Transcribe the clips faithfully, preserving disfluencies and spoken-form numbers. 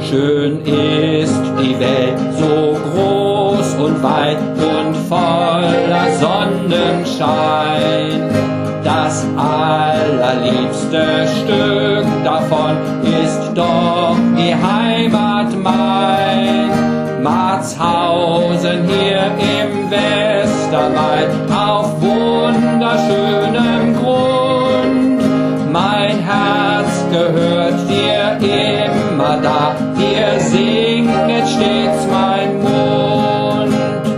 Schön ist die Welt, so groß und weit und voller Sonnenschein. Das allerliebste Stück davon ist doch die Heimat mein. Marzhausen hier im Westerwald auf wunderschönem Grund. Mein Herz gehört dir immer da, dir singet stets mein Mund.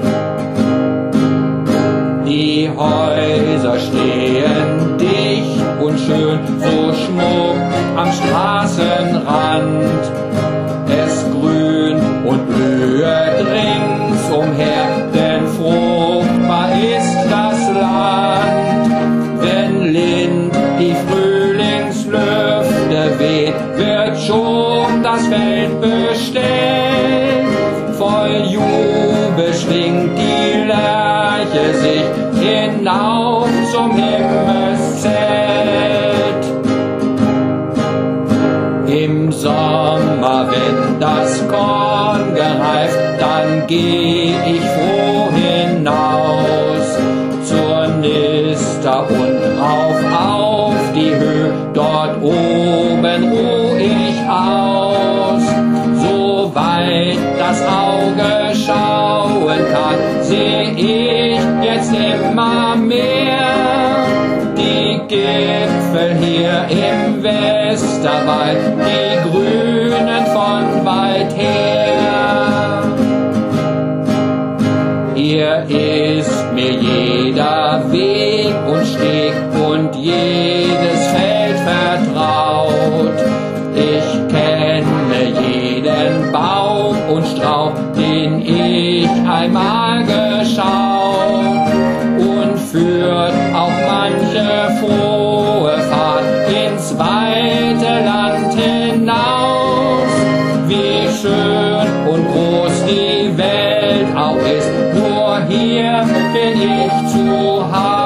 Die Häuser stehen dicht und schön, so schmuck am Straßenrand. Es grünt und blühet ringsumher, denn fruchtbar ist das Land. Wenn Lind die Frühlingslüfte weht, wird schon das Feld bestellt. Voll Jubel schwingt die Lerche sich hinauf zum Himmelszelt. Im Sommer, wenn das Korn gereift, dann geh ich froh hinaus zur Nister und rauf auf die Höhe, dort oben ruh ich aus. So weit das Auge schauen kann, seh ich jetzt immer mehr die Gipfel hier im Westerwald, die grünen von weit her. Hier ist mir jeder Weg und Steg und jedes Feld vertraut. Ich kenne jeden Baum und Strauch, den ich einmal geschaut, und führt auch manche frohe Fahrt ins weite Land hinaus. Wie schön und groß die Welt auch ist, nur hier bin ich zu Hause.